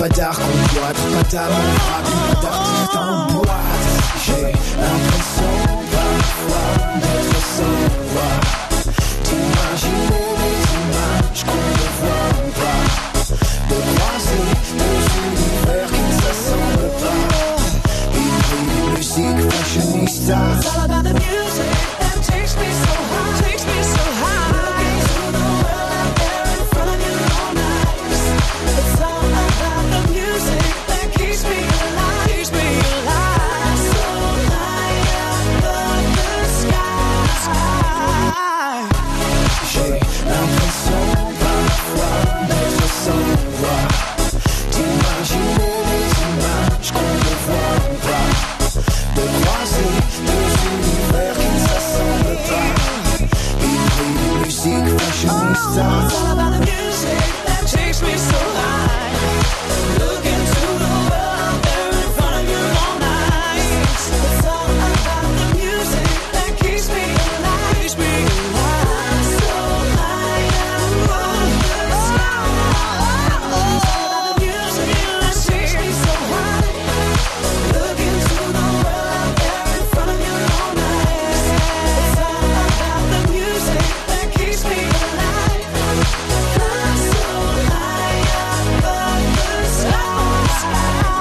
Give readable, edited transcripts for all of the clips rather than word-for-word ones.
Pas d'art qu'on boite, pas d'amour rapide, pas d'artiste en boîte. J'ai l'impression parfois d'être sans voix, d'imaginer des images qu'on ne voit pas, de croiser deux univers qui ne s'assemblent pas. Hybride, musique, fashionista. It's all about the music that takes me so high, takes me so high. Looking to the world out there in front of you all night. It's all about the music that keeps me alive, keeps me alive. So high above the sky. J'ai l'impression parfois d'être sans voix, d'imaginer des images qu'on ne voit pas, de croiser deux univers qui ne s'assemblent pas. Hybride, musique, fashionista. It's all about the music that takes me so high. Looking to the world out there in front of you all night. It's all about the music that keeps me alive, keeps me alive. So high above the sky. It's all about the music that takes me so high. Looking to the world out there in front of you all night. It's all about the music that keeps me alive. Fly so high above the sky.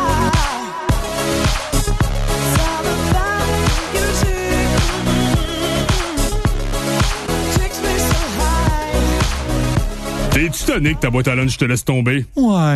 It's all about music. Takes me so high. T'es-tu tanné que ta boîte à lunch te laisse tomber? Ouais.